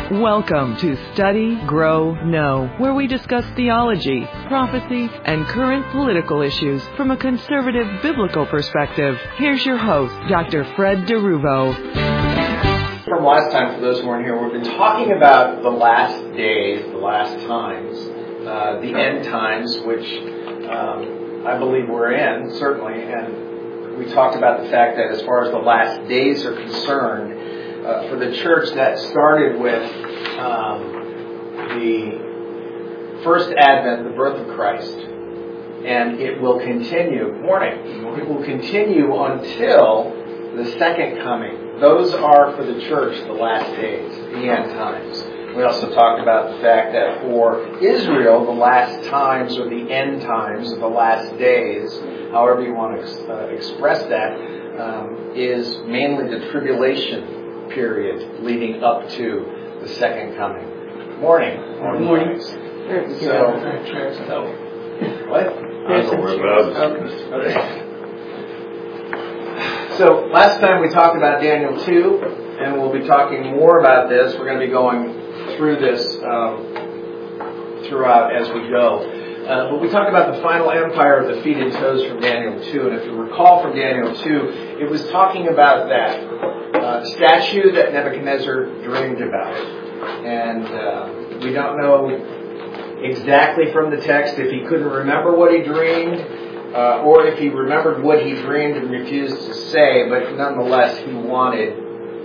Welcome to Study, Grow, Know, where we discuss theology, prophecy, and current political issues from a conservative biblical perspective. Here's your host, Dr. Fred DeRuvo. From last time, for those who weren't here, we've been talking about the last days, the last times, the end times, which I believe we're in, certainly. And we talked about the fact that as far as the last days are concerned, for the church, that started with the first advent, the birth of Christ. And it will continue, it will continue until the second coming. Those are, for the church, the last days, the end times. We also talked about the fact that for Israel, the last times, or the end times, or the last days, however you want to express that, is mainly the tribulation period leading up to the second coming. Morning. Morning. So, what? So last time we talked about Daniel 2, and we'll be talking more about this. We're going to be going through this throughout as we go. But we talked about the final empire of the feet and toes from Daniel 2. And if you recall from Daniel 2, it was talking about that statue that Nebuchadnezzar dreamed about. And we don't know exactly from the text if he couldn't remember what he dreamed, or if he remembered what he dreamed and refused to say, but nonetheless he wanted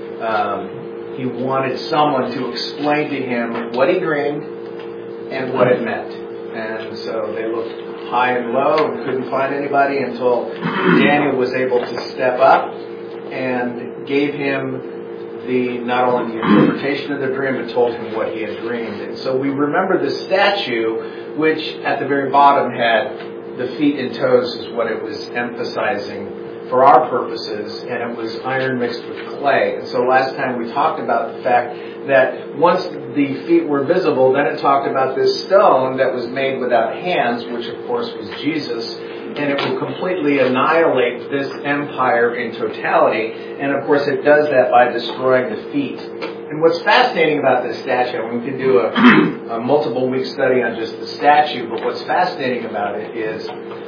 someone to explain to him what he dreamed and what it meant. And so they looked high and low and couldn't find anybody until Daniel was able to step up and gave him not only the interpretation of the dream, but told him what he had dreamed. And so we remember the statue, which at the very bottom had the feet and toes, is what it was emphasizing for our purposes, and it was iron mixed with clay. And so last time we talked about the fact that once the feet were visible, then it talked about this stone that was made without hands, which of course was Jesus, and it will completely annihilate this empire in totality. And of course it does that by destroying the feet. And what's fascinating about this statue, and we can do a multiple week study on just the statue, but what's fascinating about it is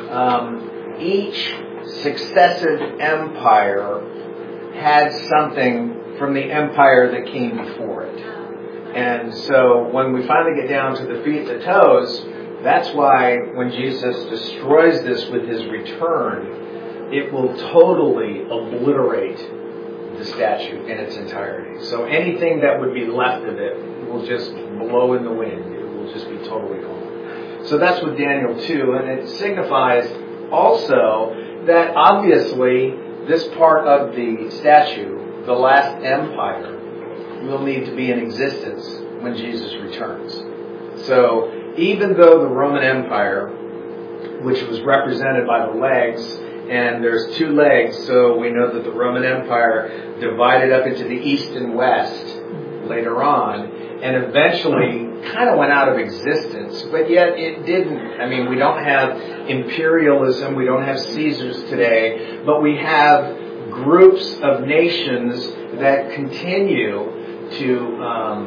each successive empire had something from the empire that came before it. And so when we finally get down to the feet and the toes, that's why when Jesus destroys this with his return, it will totally obliterate the statue in its entirety. So anything that would be left of it will just blow in the wind. It will just be totally gone. So that's with Daniel 2, and it signifies also that obviously this part of the statue, the last empire, will need to be in existence when Jesus returns. So even though the Roman Empire, which was represented by the legs, and there's two legs, so we know that the Roman Empire divided up into the east and west later on, and eventually kind of went out of existence, but yet it didn't. I mean, we don't have imperialism, we don't have Caesars today, but we have groups of nations that continue to,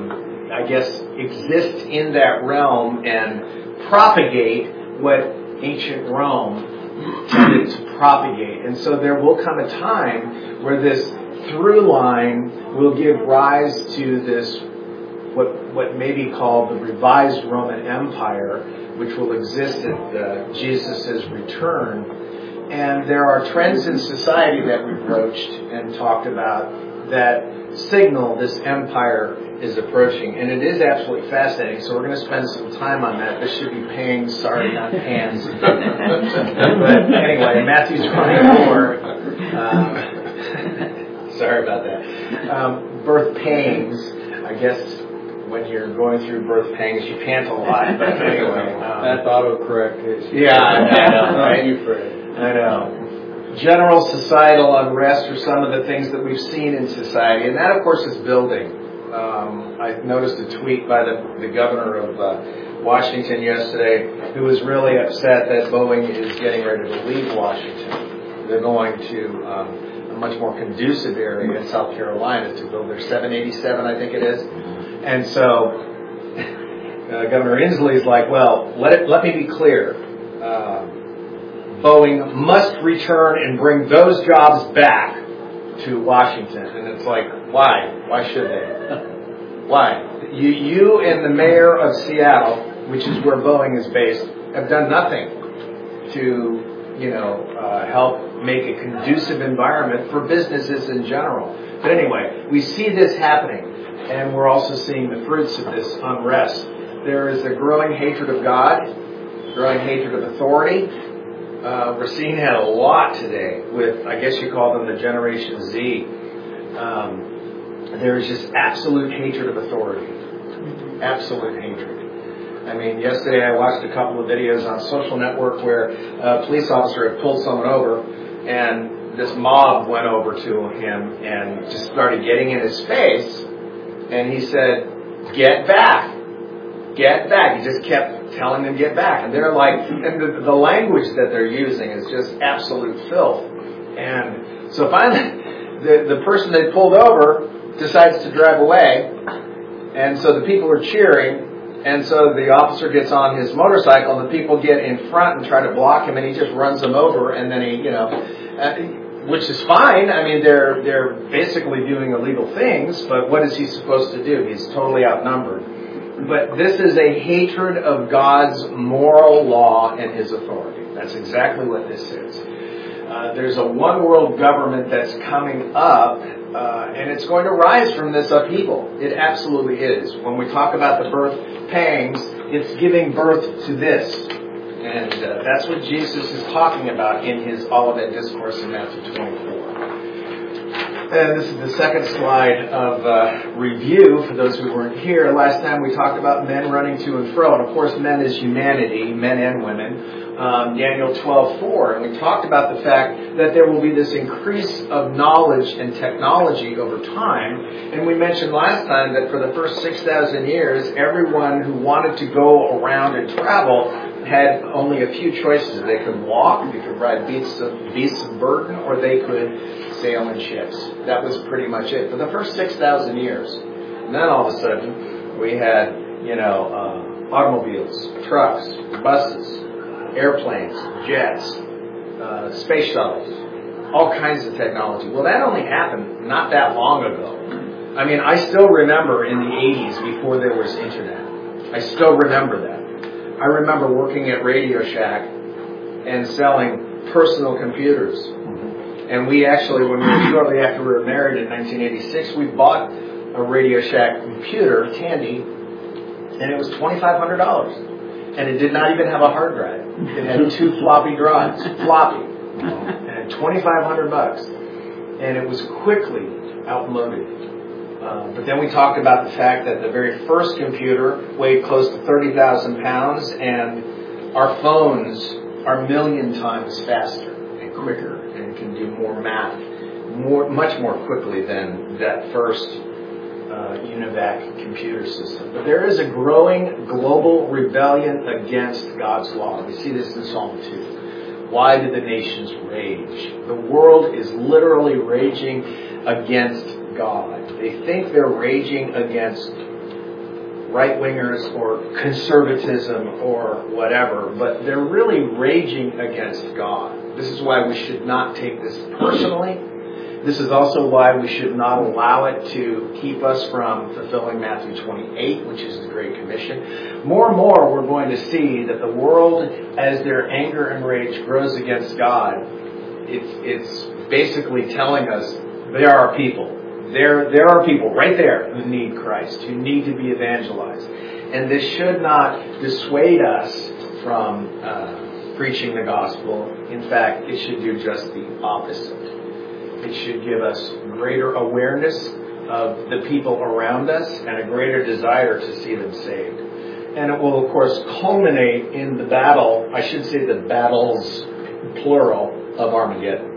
exist in that realm and propagate what ancient Rome tended to propagate. And so there will come a time where this through line will give rise to this, what may be called the revised Roman Empire, which will exist at Jesus' return. And there are trends in society that we broached and talked about that signal this empire is approaching. And it is absolutely fascinating. So we're going to spend some time on that. This should be pangs, sorry, not pans. But anyway, Matthew 24. Sorry about that. Birth pangs. I guess when you're going through birth pangs, you pant a lot. But anyway. That's autocorrect. Yeah, I know. Right? You, Fred. I know. General societal unrest are some of the things that we've seen in society. And that, of course, is building. I noticed a tweet by the governor of Washington yesterday, who was really upset that Boeing is getting ready to leave Washington. They're going to a much more conducive area in South Carolina to build their 787, I think it is. And so Governor Inslee's like, well, let me be clear. Boeing must return and bring those jobs back to Washington. And it's like, why? Why should they? Why? You and the mayor of Seattle, which is where Boeing is based, have done nothing to, help make a conducive environment for businesses in general. But anyway, we see this happening, and we're also seeing the fruits of this unrest. There is a growing hatred of God, growing hatred of authority. We're seeing that a lot today with, I guess you call them the Generation Z. There is just absolute hatred of authority. Absolute hatred. I mean, yesterday I watched a couple of videos on social network where a police officer had pulled someone over, and this mob went over to him and just started getting in his face, and he said, "Get back. Get back." He just kept telling them, "Get back." And they're like, and the language that they're using is just absolute filth. And so finally, the person they pulled over decides to drive away, and so the people are cheering, and so the officer gets on his motorcycle, and the people get in front and try to block him, and he just runs them over, and then he, which is fine. I mean, they're basically doing illegal things, but what is he supposed to do? He's totally outnumbered. But this is a hatred of God's moral law and His authority. That's exactly what this is. There's a one world government that's coming up, and it's going to rise from this upheaval. It absolutely is. When we talk about the birth pangs, it's giving birth to this. And that's what Jesus is talking about in His Olivet Discourse in Matthew 24. And this is the second slide of review for those who weren't here. Last time we talked about men running to and fro. And of course, men is humanity, men and women. Daniel 12:4. And we talked about the fact that there will be this increase of knowledge and technology over time. And we mentioned last time that for the first 6,000 years, everyone who wanted to go around and travel had only a few choices. They could walk, they could ride beasts of burden, or they could sail in ships. That was pretty much it for the first 6,000 years. And then all of a sudden, we had, automobiles, trucks, buses, airplanes, jets, space shuttles, all kinds of technology. Well, that only happened not that long ago. I mean, I still remember in the 80s before there was internet. I still remember that. I remember working at Radio Shack and selling personal computers. And we actually, shortly after we were married in 1986, we bought a Radio Shack computer, Tandy, and it was $2,500. And it did not even have a hard drive. It had 2 floppy drives, floppy, and $2,500. And it was quickly outmoded. But then we talked about the fact that the very first computer weighed close to 30,000 pounds, and our phones are a million times faster and quicker and can do more math much more quickly than that first UNIVAC computer system. But there is a growing global rebellion against God's law. We see this in Psalm 2. Why do the nations rage? The world is literally raging against God. They think they're raging against right-wingers or conservatism or whatever, but they're really raging against God. This is why we should not take this personally. This is also why we should not allow it to keep us from fulfilling Matthew 28, which is the Great Commission. More and more, we're going to see that the world, as their anger and rage grows against God, it's basically telling us there are people. There are people right there who need Christ, who need to be evangelized. And this should not dissuade us from preaching the gospel. In fact, it should do just the opposite. It should give us greater awareness of the people around us and a greater desire to see them saved. And it will, of course, culminate in the battle, I should say the battles, plural, of Armageddon.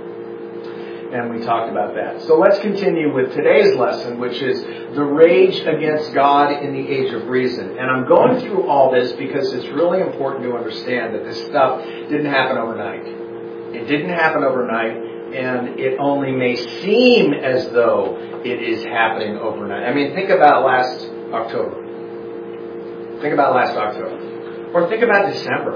And we talked about that. So let's continue with today's lesson, which is the rage against God in the age of reason. And I'm going through all this because it's really important to understand that this stuff didn't happen overnight. It didn't happen overnight. and it only may seem as though it is happening overnight. I mean, think about last October. Think about last October. Or think about December.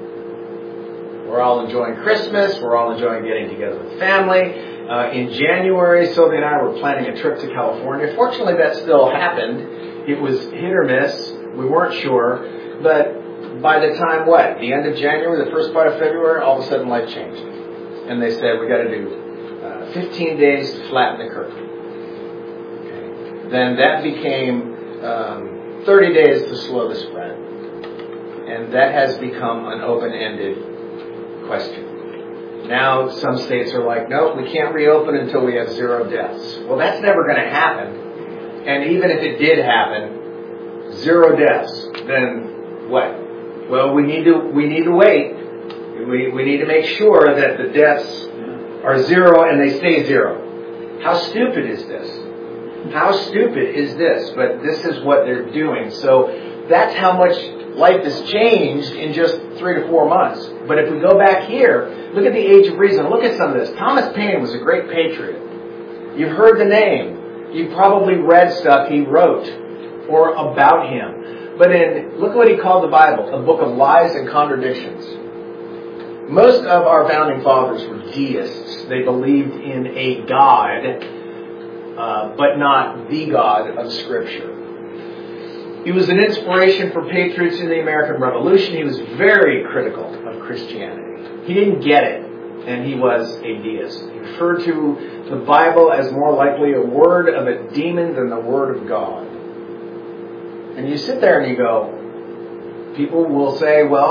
We're all enjoying Christmas. We're all enjoying getting together with family. In January, Sylvia and I were planning a trip to California. Fortunately, that still happened. It was hit or miss. We weren't sure. But by the time, the end of January, the first part of February, all of a sudden life changed. And they said, we got to do 15 days to flatten the curve. Okay. Then that became 30 days to slow the spread. And that has become an open-ended question. Now some states are like, nope, we can't reopen until we have 0 deaths. Well, that's never going to happen. And even if it did happen, 0 deaths, then what? Well, we need to wait. We need to make sure that the deaths are 0 and they stay 0. How stupid is this? How stupid is this? But this is what they're doing. So that's how much life has changed in just 3 to 4 months. But if we go back here, look at the Age of Reason. Look at some of this. Thomas Paine was a great patriot. You've heard the name. You've probably read stuff he wrote or about him. But look at what he called the Bible, a book of lies and contradictions. Most of our founding fathers were deists. They believed in a God, but not the God of Scripture. He was an inspiration for patriots in the American Revolution. He was very critical of Christianity. He didn't get it, and he was a deist. He referred to the Bible as more likely a word of a demon than the word of God. And you sit there and you go, people will say, well,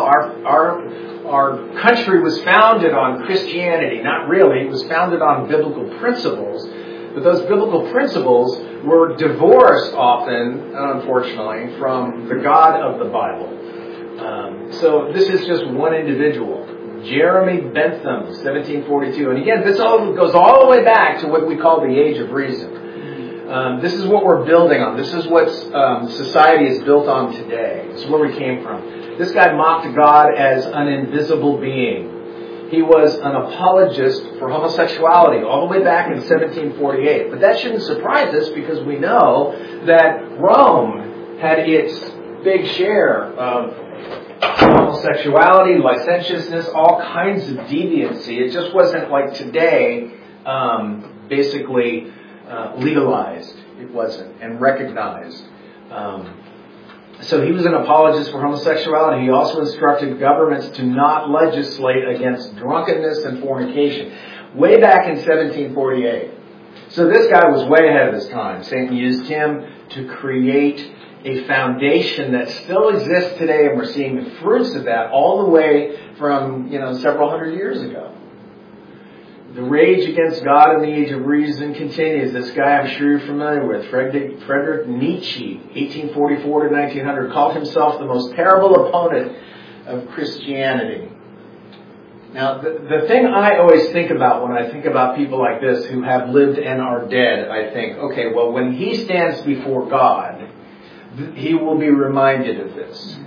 our country was founded on Christianity. Not really. It was founded on biblical principles. But those biblical principles were divorced often, unfortunately, from the God of the Bible. So this is just one individual. Jeremy Bentham, 1742. And again, this all goes all the way back to what we call the Age of Reason. This is what we're building on. This is what society is built on today. This is where we came from. This guy mocked God as an invisible being. He was an apologist for homosexuality all the way back in 1748. But that shouldn't surprise us because we know that Rome had its big share of homosexuality, licentiousness, all kinds of deviancy. It just wasn't like today, basically legalized. It wasn't, and recognized. So he was an apologist for homosexuality. He also instructed governments to not legislate against drunkenness and fornication. Way back in 1748. So this guy was way ahead of his time. Satan used him to create a foundation that still exists today, and we're seeing the fruits of that all the way from, several hundred years ago. The rage against God in the Age of Reason continues. This guy I'm sure you're familiar with, Friedrich Nietzsche, 1844 to 1900, called himself the most terrible opponent of Christianity. Now, the thing I always think about when I think about people like this who have lived and are dead, I think, okay, well, when he stands before God, he will be reminded of this.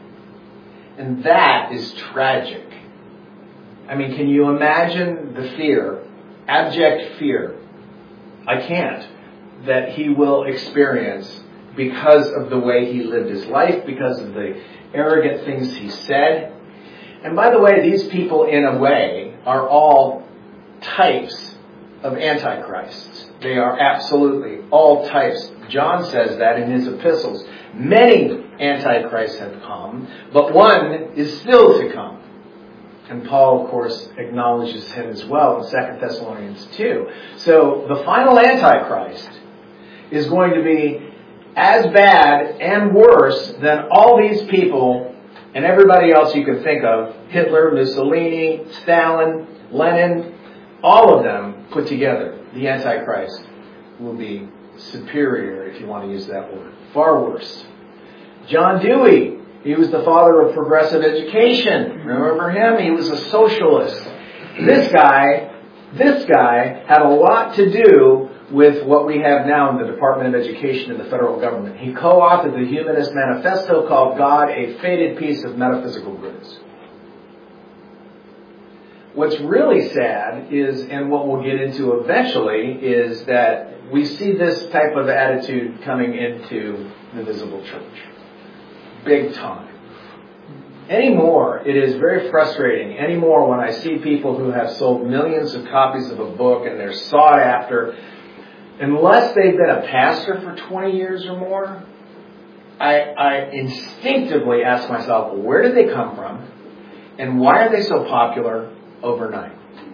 And that is tragic. I mean, can you imagine the fear, abject fear? I can't. That he will experience because of the way he lived his life, because of the arrogant things he said. And by the way, these people, in a way, are all types of antichrists. They are absolutely all types. John says that in his epistles. Many antichrists have come, but one is still to come. And Paul, of course, acknowledges him as well in 2 Thessalonians 2. So the final Antichrist is going to be as bad and worse than all these people and everybody else you can think of. Hitler, Mussolini, Stalin, Lenin, all of them put together. The Antichrist will be superior, if you want to use that word. Far worse. John Dewey. He was the father of progressive education. Remember him? He was a socialist. This guy had a lot to do with what we have now in the Department of Education in the federal government. He co-authored the Humanist Manifesto called God, a Fated Piece of Metaphysical Goods. What's really sad is, and what we'll get into eventually, is that we see this type of attitude coming into the visible church. Big time. Anymore, it is very frustrating. Anymore, when I see people who have sold millions of copies of a book and they're sought after, unless they've been a pastor for 20 years or more, I instinctively ask myself, well, where did they come from? And why are they so popular overnight?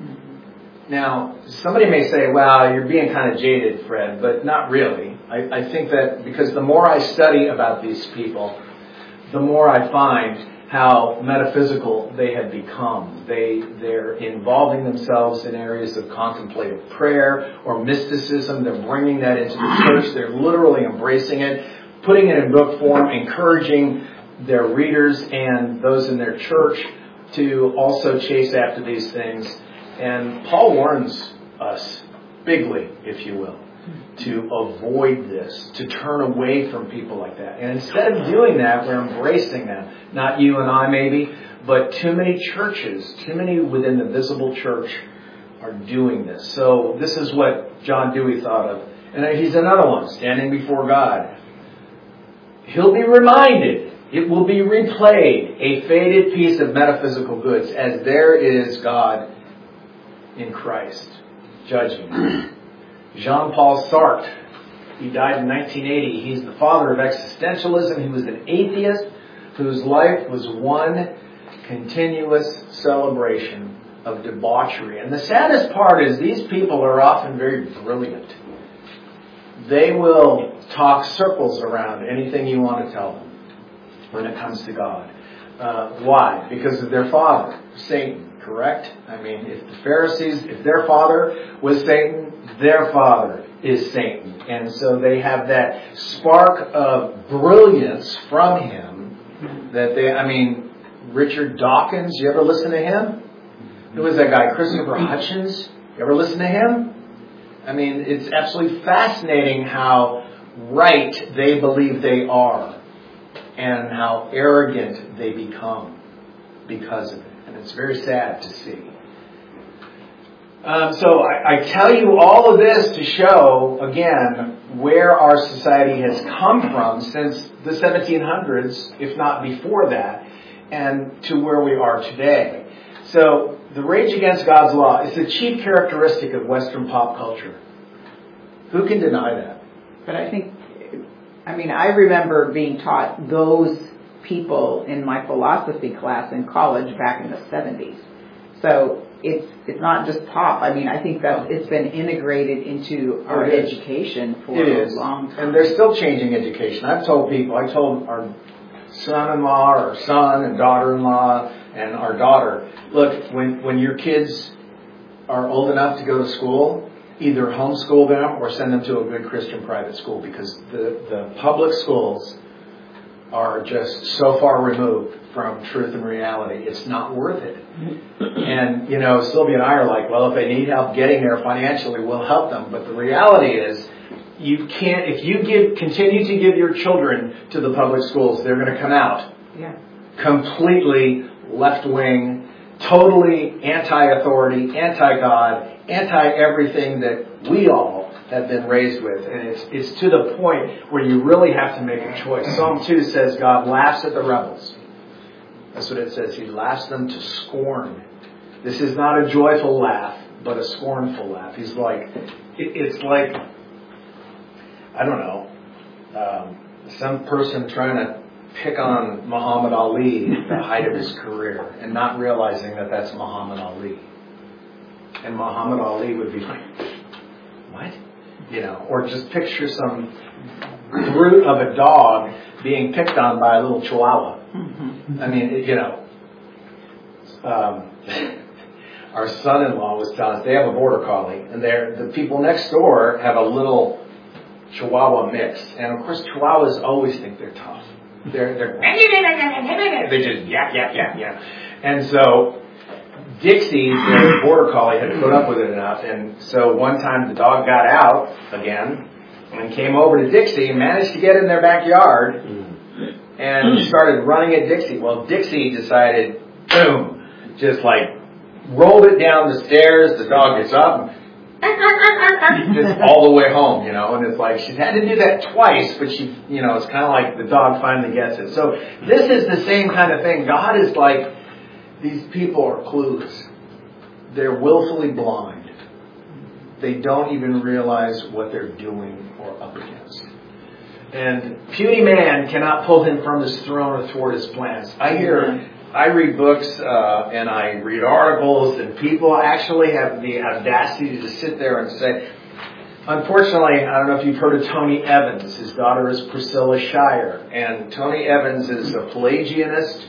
Now, somebody may say, well, you're being kind of jaded, Fred, but not really. I think that because the more I study about these people, the more I find how metaphysical they have become. They're involving themselves in areas of contemplative prayer or mysticism. They're bringing that into the church. They're literally embracing it, putting it in book form, encouraging their readers and those in their church to also chase after these things. And Paul warns us bigly, if you will, to avoid this, to turn away from people like that. And instead of doing that, we're embracing them. Not you and I maybe, but too many churches, too many within the visible church are doing this. So this is what John Dewey thought of. And he's another one, standing before God. He'll be reminded, it will be replayed, a faded piece of metaphysical goods, as there is God in Christ, judging. Jean-Paul Sartre, he died in 1980. He's the father of existentialism. He was an atheist whose life was one continuous celebration of debauchery. And the saddest part is these people are often very brilliant. They will talk circles around anything you want to tell them when it comes to God. Why? Because of their father, Satan, correct? I mean, if the Pharisees, if their father was Satan, their father is Satan. And so they have that spark of brilliance from him that Richard Dawkins, you ever listen to him? Who was that guy? Christopher Hitchens? You ever listen to him? I mean, it's absolutely fascinating how right they believe they are and how arrogant they become because of it. And it's very sad to see. So I tell you all of this to show, again, where our society has come from since the 1700s, if not before that, and to where we are today. So the rage against God's law is the chief characteristic of Western pop culture. Who can deny that? But I remember being taught those people in my philosophy class in college back in the 70s. So it's not just pop. I think that it's been integrated into our education for a long time. And they're still changing education. I told our son-in-law, or son and daughter-in-law, and our daughter, look, when your kids are old enough to go to school, either homeschool them or send them to a good Christian private school, because the public schools are just so far removed from truth and reality. It's not worth it. And, Sylvia and I are like, well, if they need help getting there financially, we'll help them. But the reality is, you can't, if you continue to give your children to the public schools, they're going to come out completely left-wing, totally anti-authority, anti-God, anti-everything that we all have been raised with. And it's to the point where you really have to make a choice. Psalm 2 says God laughs at the rebels. That's what it says. He laughs them to scorn. This is not a joyful laugh, but a scornful laugh. He's like, it's like, I don't know, some person trying to pick on Muhammad Ali at the height of his career and not realizing that that's Muhammad Ali. And Muhammad Ali would be like, what? Or just picture some brute of a dog being picked on by a little chihuahua. Our son-in-law was telling us they have a border collie, and the people next door have a little chihuahua mix. And of course, chihuahuas always think they're tough. They just yap. And so Dixie, the border collie, had put up with it enough. And so one time the dog got out again and came over to Dixie and managed to get in their backyard and started running at Dixie. Well, Dixie decided, boom, just like rolled it down the stairs. The dog gets up, just all the way home, and it's like she's had to do that twice, but she, it's kind of like the dog finally gets it. So this is the same kind of thing. God is like, these people are clueless. They're willfully blind. They don't even realize what they're doing or up against. And puny man cannot pull him from his throne or thwart his plans. I read books and I read articles, and people actually have the audacity to sit there and say, unfortunately, I don't know if you've heard of Tony Evans. His daughter is Priscilla Shirer. And Tony Evans is a Pelagianist.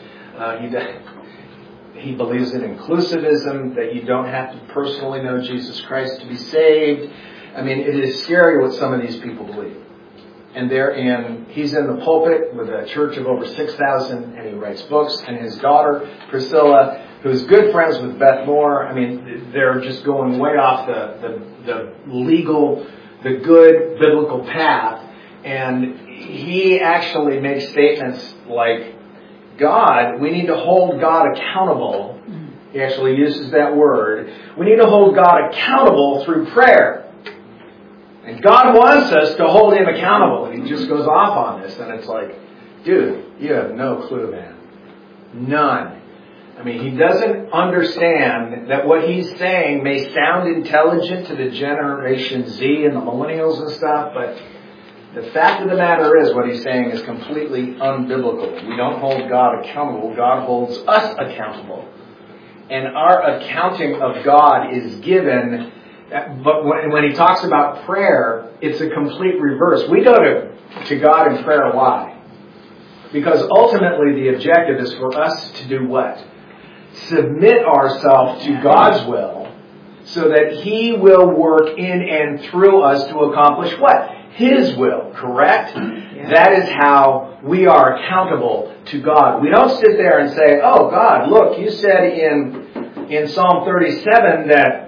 He believes in inclusivism, that you don't have to personally know Jesus Christ to be saved. I mean, it is scary what some of these people believe. And he's in the pulpit with a church of over 6,000, and he writes books. And his daughter, Priscilla, who's good friends with Beth Moore, I mean, they're just going way off the legal, the good biblical path. And he actually makes statements like, we need to hold God accountable. He actually uses that word. We need to hold God accountable through prayer. And God wants us to hold Him accountable. And he just goes off on this. And it's like, dude, you have no clue, man. None. I mean, he doesn't understand that what he's saying may sound intelligent to the Generation Z and the millennials and stuff, but the fact of the matter is what he's saying is completely unbiblical. We don't hold God accountable. God holds us accountable. And our accounting of God is given. But when he talks about prayer, it's a complete reverse. We go to God in prayer. Why? Because ultimately the objective is for us to do what? Submit ourselves to God's will so that He will work in and through us to accomplish what? His will, correct? Yeah. That is how we are accountable to God. We don't sit there and say, oh God, look, you said in Psalm 37 that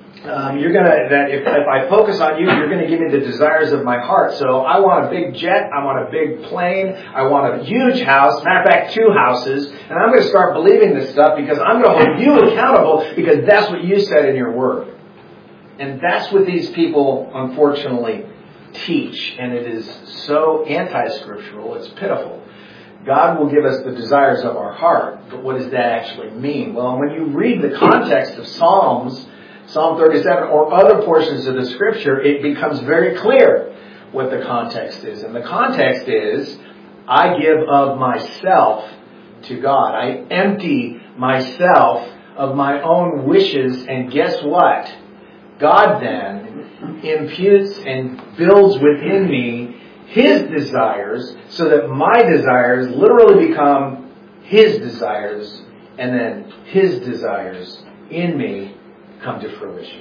if I focus on you, you're going to give me the desires of my heart. So I want a big jet, I want a big plane, I want a huge house, matter of fact, 2 houses, and I'm going to start believing this stuff because I'm going to hold you accountable because that's what you said in your word. And that's what these people, unfortunately, teach, and it is so anti-scriptural, it's pitiful. God will give us the desires of our heart, but what does that actually mean? Well, when you read the context of Psalm 37, or other portions of the Scripture, it becomes very clear what the context is. And the context is, I give of myself to God. I empty myself of my own wishes, and guess what? God then imputes and builds within me His desires so that my desires literally become His desires, and then His desires in me come to fruition.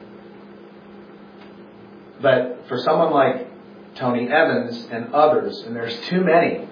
But for someone like Tony Evans and others, and there's too many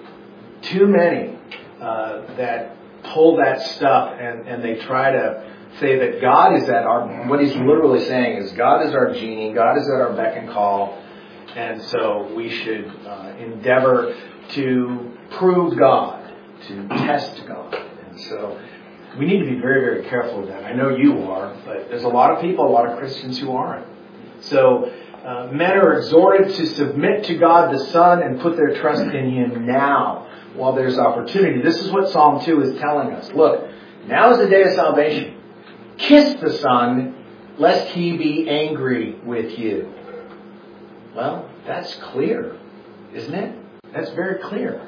that pull that stuff and they try to say that God is at what he's literally saying is God is our genie, God is at our beck and call, and so we should endeavor to prove God, to test God. And so we need to be very, very careful with that. I know you are, but there's a lot of people, a lot of Christians who aren't. So men are exhorted to submit to God the Son and put their trust in Him now while there's opportunity. This is what Psalm 2 is telling us. Look, now is the day of salvation. Kiss the Son, lest He be angry with you. Well, that's clear, isn't it? That's very clear.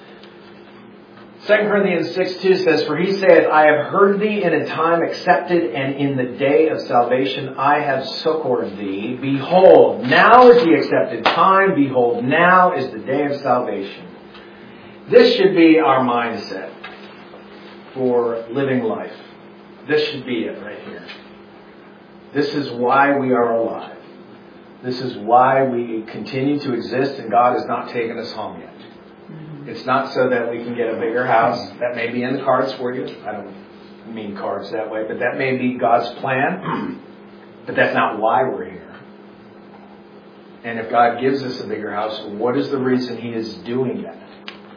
2 Corinthians 6:2 says, For He saith, I have heard thee in a time accepted, and in the day of salvation I have succored thee. Behold, now is the accepted time. Behold, now is the day of salvation. This should be our mindset for living life. This should be it right here. This is why we are alive. This is why we continue to exist, and God has not taken us home yet. It's not so that we can get a bigger house. That may be in the cards for you. I don't mean cards that way, but that may be God's plan. But that's not why we're here. And if God gives us a bigger house, what is the reason He is doing that?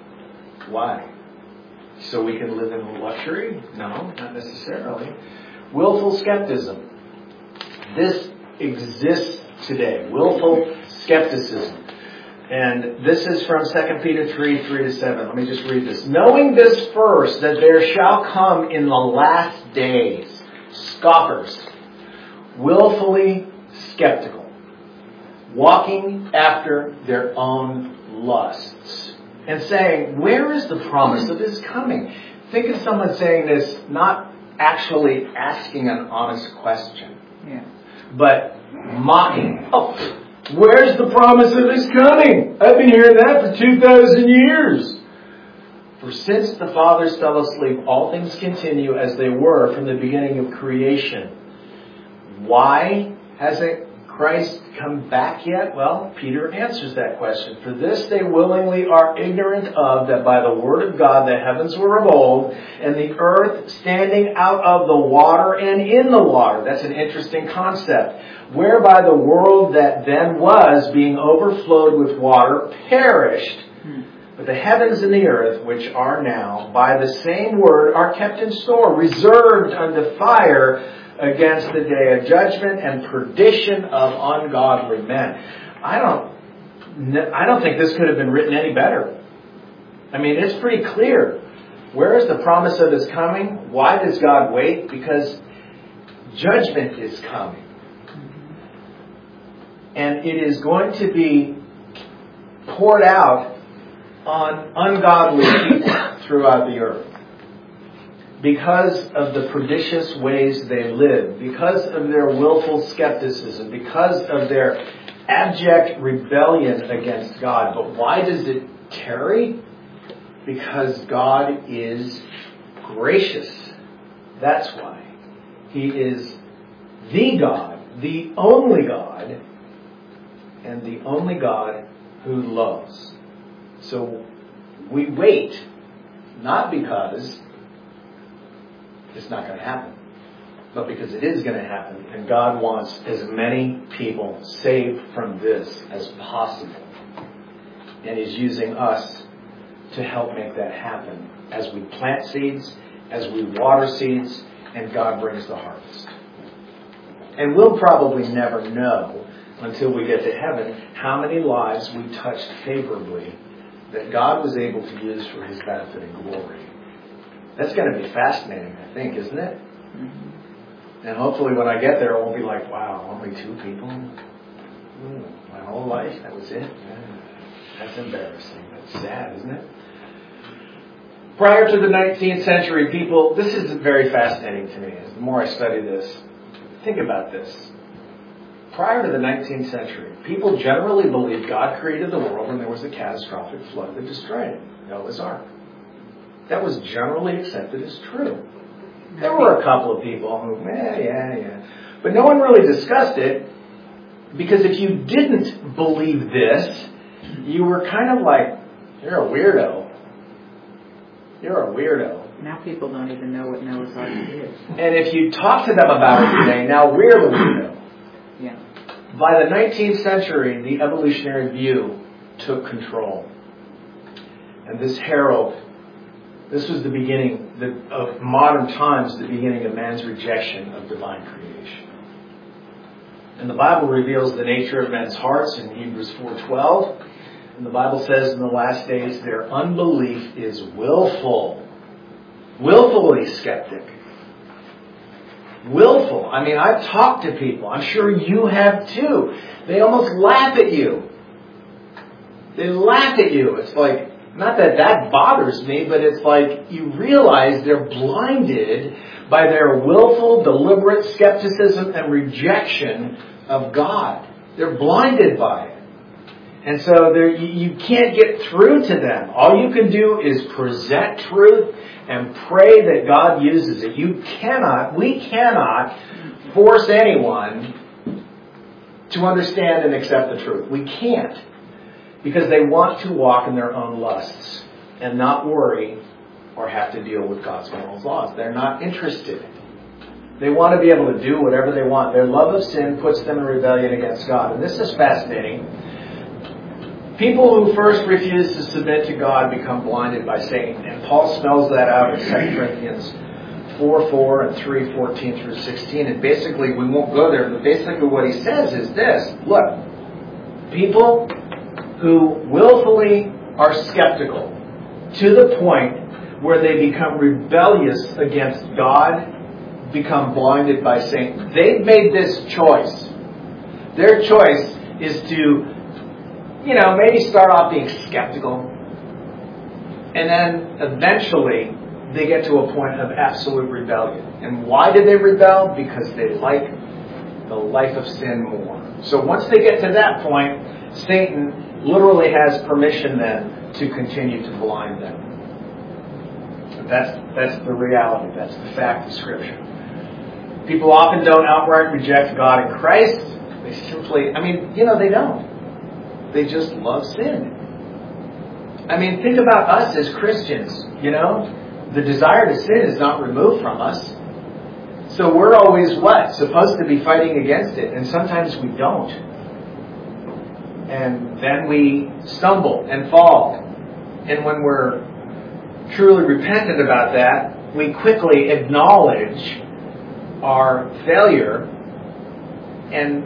Why? So we can live in luxury? No, not necessarily. Willful skepticism. This exists today. Willful skepticism. And this is from 2 Peter 3:3-7. Let me just read this. Knowing this first, that there shall come in the last days scoffers, willfully skeptical, walking after their own lusts, and saying, where is the promise of his coming? Think of someone saying this, not actually asking an honest question, but mocking. Oh, where's the promise of his coming? I've been hearing that for 2,000 years. For since the fathers fell asleep, all things continue as they were from the beginning of creation. Why hasn't Christ come back yet? Well, Peter answers that question. For this they willingly are ignorant of, that by the word of God the heavens were of old, and the earth standing out of the water and in the water. That's an interesting concept. Whereby the world that then was, being overflowed with water, perished. But the heavens and the earth, which are now, by the same word, are kept in store, reserved unto fire, against the day of judgment and perdition of ungodly men. I don't think this could have been written any better. I mean, it's pretty clear. Where is the promise of his coming? Why does God wait? Because judgment is coming. And it is going to be poured out on ungodly people throughout the earth. Because of the pernicious ways they live, because of their willful skepticism, because of their abject rebellion against God. But why does it tarry? Because God is gracious. That's why. He is the God, the only God, and the only God who loves. So we wait, not because it's not going to happen, but because it is going to happen. And God wants as many people saved from this as possible. And He's using us to help make that happen as we plant seeds, as we water seeds, and God brings the harvest. And we'll probably never know until we get to heaven how many lives we touched favorably that God was able to use for His benefit and glory. That's going to be fascinating, I think, isn't it? Mm-hmm. And hopefully when I get there, it won't be like, wow, only 2 people? My whole life, that was it? Yeah. That's embarrassing. That's sad, isn't it? Prior to the 19th century, people, this is very fascinating to me. The more I study this, think about this. Prior to the 19th century, people generally believed God created the world and there was a catastrophic flood that destroyed it. Noah's Ark. That was generally accepted as true. There were a couple of people who, yeah. But no one really discussed it, because if you didn't believe this, you were kind of like, you're a weirdo. You're a weirdo. Now people don't even know what Noah's Ark is. And if you talk to them about it today, now we're the weirdo. Yeah. By the 19th century, the evolutionary view took control. And this herald, this was the beginning of modern times, the beginning of man's rejection of divine creation. And the Bible reveals the nature of men's hearts in Hebrews 4:12. And the Bible says in the last days, their unbelief is willful. Willfully skeptic. Willful. I mean, I've talked to people. I'm sure you have too. They almost laugh at you. They laugh at you. It's like, not that bothers me, but it's like you realize they're blinded by their willful, deliberate skepticism and rejection of God. They're blinded by it. And so you can't get through to them. All you can do is present truth and pray that God uses it. We cannot force anyone to understand and accept the truth. We can't. Because they want to walk in their own lusts and not worry or have to deal with God's moral laws. They're not interested. They want to be able to do whatever they want. Their love of sin puts them in rebellion against God. And this is fascinating. People who first refuse to submit to God become blinded by Satan. And Paul spells that out in 2 Corinthians 4:4 and 3:14 through 16. And basically, we won't go there, but basically what he says is this. Look, people who willfully are skeptical to the point where they become rebellious against God, become blinded by Satan. They've made this choice. Their choice is to, maybe start off being skeptical. And then eventually they get to a point of absolute rebellion. And why did they rebel? Because they like the life of sin more. So once they get to that point, Satan literally has permission then to continue to blind them. That's the reality. That's the fact of Scripture. People often don't outright reject God and Christ. They simply, they don't. They just love sin. Think about us as Christians, The desire to sin is not removed from us. So we're always what? Supposed to be fighting against it. And sometimes we don't. And then we stumble and fall. And when we're truly repentant about that, we quickly acknowledge our failure and,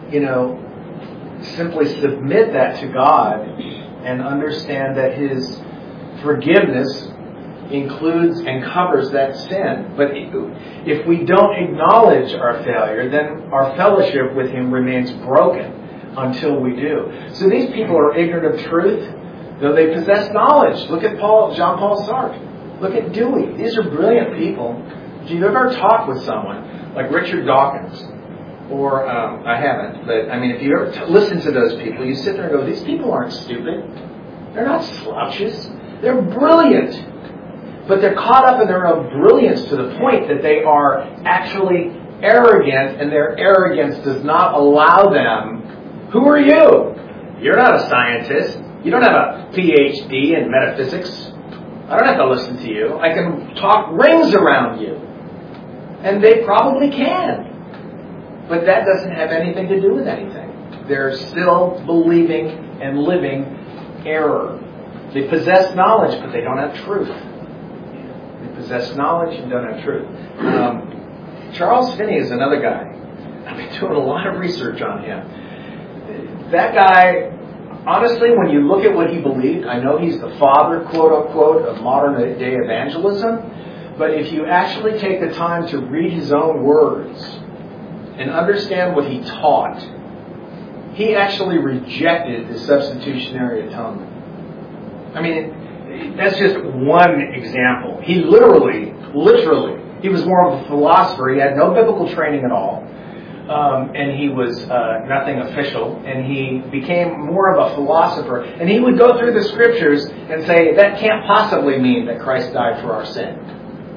simply submit that to God and understand that His forgiveness includes and covers that sin. But if we don't acknowledge our failure, then our fellowship with Him remains broken until we do. So these people are ignorant of truth, though they possess knowledge. Look at Jean Paul Sartre. Look at Dewey. These are brilliant people. If you've ever talked with someone like Richard Dawkins, or I haven't, but if you ever listen to those people, you sit there and go, these people aren't stupid. They're not slouches. They're brilliant. But they're caught up in their own brilliance to the point that they are actually arrogant, and their arrogance does not allow them. Who are you? You're not a scientist. You don't have a PhD in metaphysics. I don't have to listen to you. I can talk rings around you. And they probably can. But that doesn't have anything to do with anything. They're still believing and living error. They possess knowledge, but they don't have truth. They possess knowledge and don't have truth. Charles Finney is another guy. I've been doing a lot of research on him. That guy, honestly, when you look at what he believed, I know he's the father, quote unquote, of modern day evangelism. But if you actually take the time to read his own words and understand what he taught, he actually rejected the substitutionary atonement. That's just one example. He literally, he was more of a philosopher. He had no biblical training at all. And he was nothing official. And he became more of a philosopher. And he would go through the Scriptures and say, that can't possibly mean that Christ died for our sin.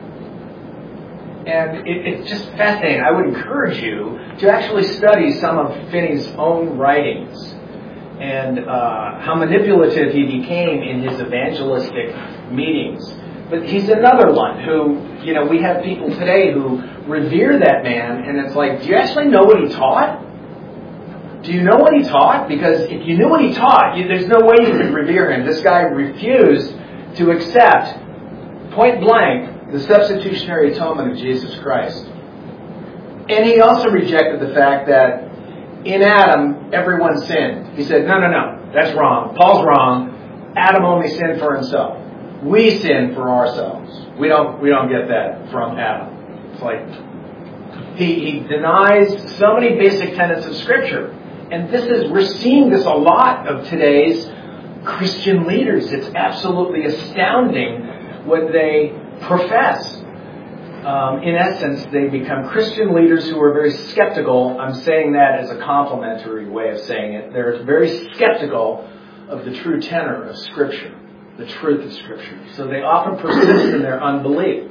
And it's just fascinating. I would encourage you to actually study some of Finney's own writings and how manipulative he became in his evangelistic meetings. But he's another one who, we have people today who revere that man, and it's like, do you actually know what he taught? Do you know what he taught? Because if you knew what he taught, there's no way you could revere him. This guy refused to accept, point blank, the substitutionary atonement of Jesus Christ. And he also rejected the fact that in Adam, everyone sinned. He said, no, that's wrong. Paul's wrong. Adam only sinned for himself. We sin for ourselves. We don't get that from Adam. It's like he denies so many basic tenets of Scripture. And we're seeing this a lot of today's Christian leaders. It's absolutely astounding what they profess. In essence, they become Christian leaders who are very skeptical. I'm saying that as a complimentary way of saying it. They're very skeptical of the true tenor of Scripture, the truth of Scripture. So they often persist in their unbelief.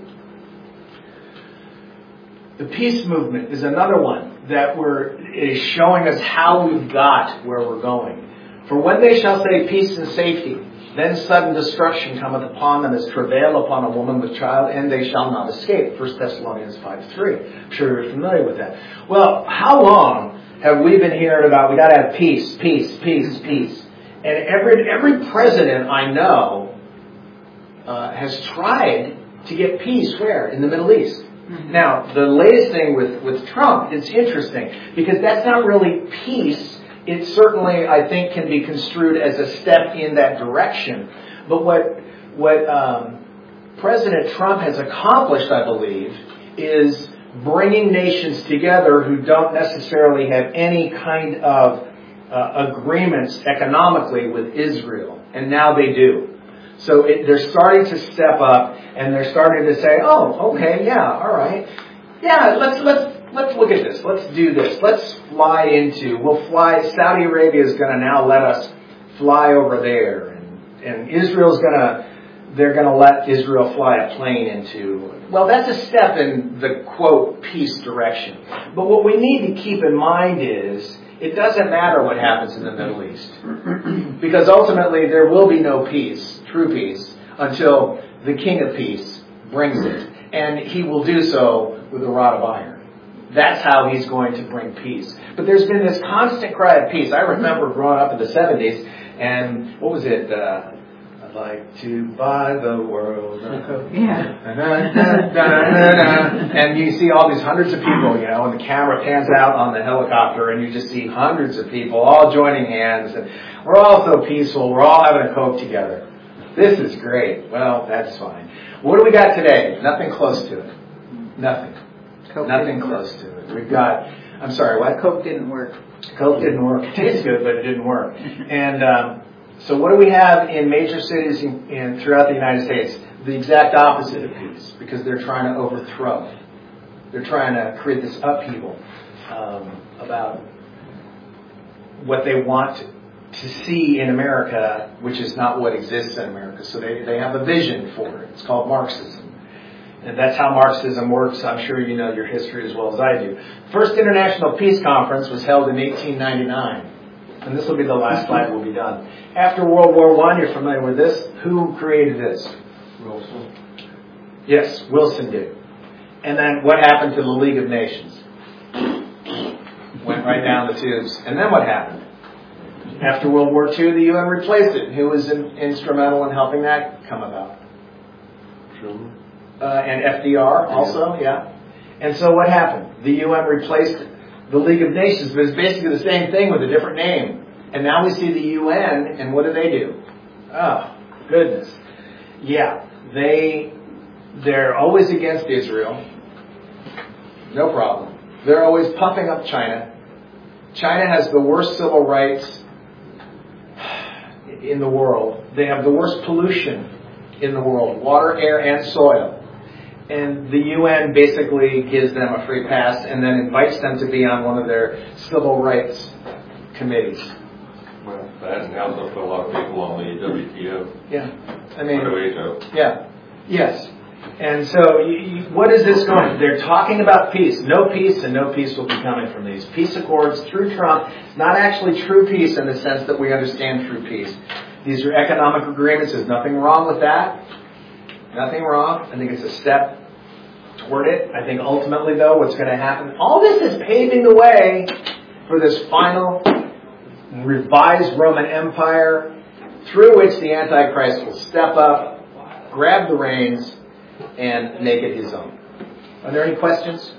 The peace movement is another one that is showing us how we've got where we're going. For when they shall say peace and safety, then sudden destruction cometh upon them as travail upon a woman with child, and they shall not escape. 1 Thessalonians 5:3. I'm sure you're familiar with that. Well, how long have we been hearing about we got to have peace, peace, peace, peace? And every president I know has tried to get peace where? In the Middle East. Now, the latest thing with Trump is interesting because that's not really peace. It certainly, I think, can be construed as a step in that direction. But what President Trump has accomplished, I believe, is bringing nations together who don't necessarily have any kind of agreements economically with Israel. And now they do. So they're starting to step up, and they're starting to say, "Oh, okay, yeah, all right, yeah, let's look at this. Let's do this. Let's fly into. We'll fly. Saudi Arabia is going to now let us fly over there, and Israel's they're going to let Israel fly a plane into." Well, that's a step in the quote peace direction. But what we need to keep in mind is, it doesn't matter what happens in the Middle East. Because ultimately there will be no peace, true peace, until the King of Peace brings it. And he will do so with a rod of iron. That's how he's going to bring peace. But there's been this constant cry of peace. I remember growing up in the 70s, and what was it? I'd like to buy the world. Yeah. And you see all these hundreds of people, and the camera pans out on the helicopter, and you just see hundreds of people all joining hands. And we're all so peaceful. We're all having a Coke together. This is great. Well, that's fine. What do we got today? Nothing close to it. Nothing. Nothing close to it. We've got, I'm sorry, what? Coke didn't work. Coke didn't work. It tastes good, but it didn't work. And so what do we have in major cities throughout the United States? The exact opposite of peace, because they're trying to overthrow. They're trying to create this upheaval about what they want to see in America, which is not what exists in America. So they have a vision for it. It's called Marxism. And that's how Marxism works. I'm sure you know your history as well as I do. First International Peace Conference was held in 1899. And this will be the last slide, we'll be done. After World War I, you're familiar with this. Who created this? Wilson. Yes, Wilson did. And then what happened to the League of Nations? Went right down the tubes. And then what happened? After World War II, the UN replaced it. Who was instrumental in helping that come about? Truman. And FDR also, yeah. And so what happened? The UN replaced the League of Nations, but it's basically the same thing with a different name. And now we see the UN, and what do? Oh, goodness. Yeah, they're always against Israel. No problem. They're always puffing up China. China has the worst civil rights in the world. They have the worst pollution in the world, water, air, and soil. And the UN basically gives them a free pass and then invites them to be on one of their civil rights committees. Well, that and also put a lot of people on the WTO. Yeah. I mean, WHO. yeah. Yes. And so what is this going? They're talking about peace. No peace, and no peace will be coming from these. Peace accords through Trump. It's not actually true peace in the sense that we understand true peace. These are economic agreements. There's nothing wrong with that. Nothing wrong. I think it's a step toward it. I think ultimately, though, what's going to happen, all this is paving the way for this final revised Roman Empire through which the Antichrist will step up, grab the reins, and make it his own. Are there any questions?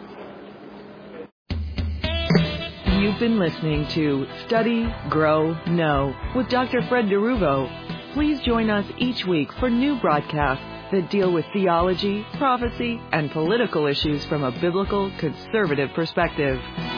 You've been listening to Study, Grow, Know with Dr. Fred DeRuvo. Please join us each week for new broadcasts that deal with theology, prophecy, and political issues from a biblical, conservative perspective.